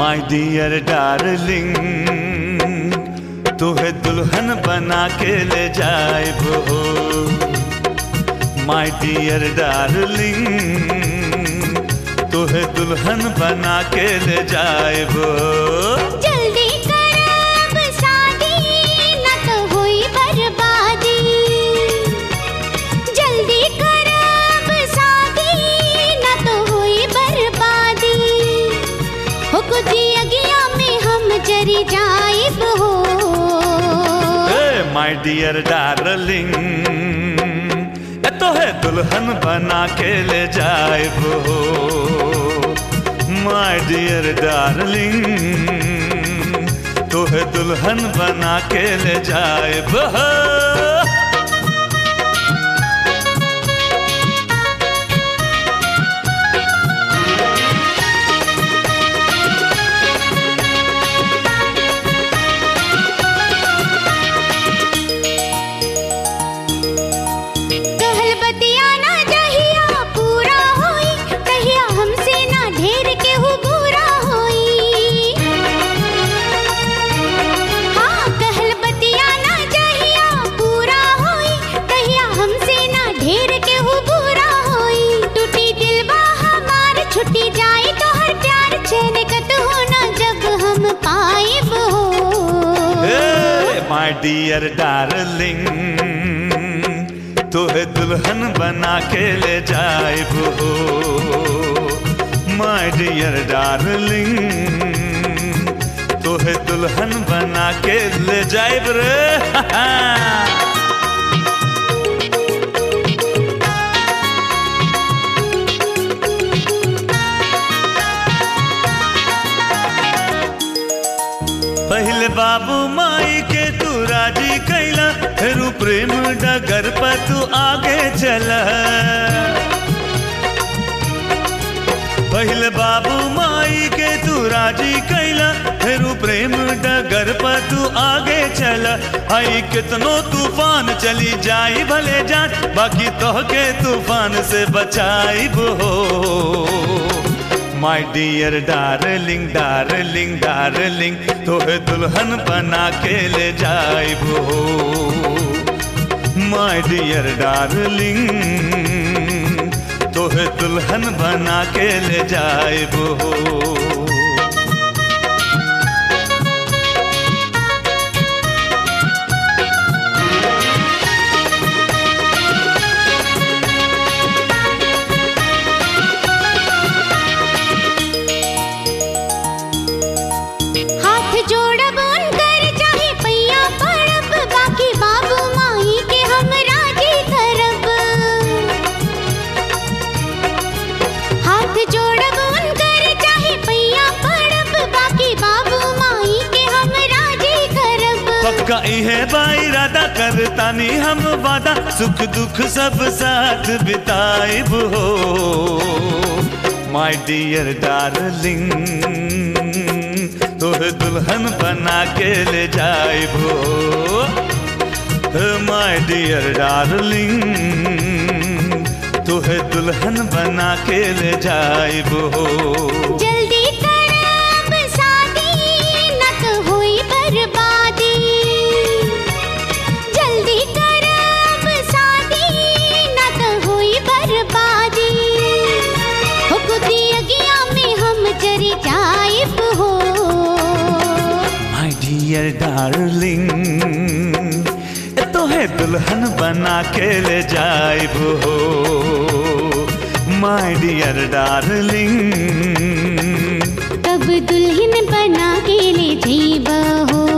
माय dear darling, तुहे दुल्हन बना के ले जाइबो। माय डियर डार्लिंग, तुहे दुल्हन बना के ले जाइबो। जल्दी कर अब शादी, न तो हुई बर्बादी। जल्दी कर अब शादी, न तो हुई बर्बादी। हो कुछ अगिया में हम जरी जाइब हो। माय डियर डार्लिंग, तोहे दुल्हन बना के ले जाइबो। माय डियर डार्लिंग, तोहे दुल्हन बना के ले जाइबो। माय डियर डार्लिंग, तोहे दुल्हन बना के ले जाइबो। माय डियर डार्लिंग, तोहे दुल्हन बना के ले जाइब रे। पहले बाबू माई के तू राजी कैला, फिर प्रेम डगर पर तू आगे चला। पहले बाबू माई के तू राजी कैला, फिर प्रेम डगर पर तू आगे चला। आई कितनो तूफान चली जाई भले जान, बाकी तो के तूफान से बचाइबो। My dear darling, darling, darling, तोहे दुल्हन बना के ले जाइबो। माय डियर डार्लिंग, तोहे दुल्हन बना के ले जाइबो। पक्का इहे बाइरादा करतानी हम वादा, सुख दुख सब साथ बिताइबो। माय डियर डार्लिंग, तोहे दुल्हन बना के ले जाइबो। माय डियर डार्लिंग, तोहे दुल्हन बना के ले जाइबो। जल्दी कर अब शादी, न तो हुई बर्बादी। जल्दी कर अब शादी, न तो हुई बर्बादी। हो कुछ अगिया में हम जरी जाइब हो। माय डियर डार्लिंग, तोहे दुल्हन बना के ले जाइबो। माय डियर डार्लिंग, कब दुल्हन बना के ले जाइबो।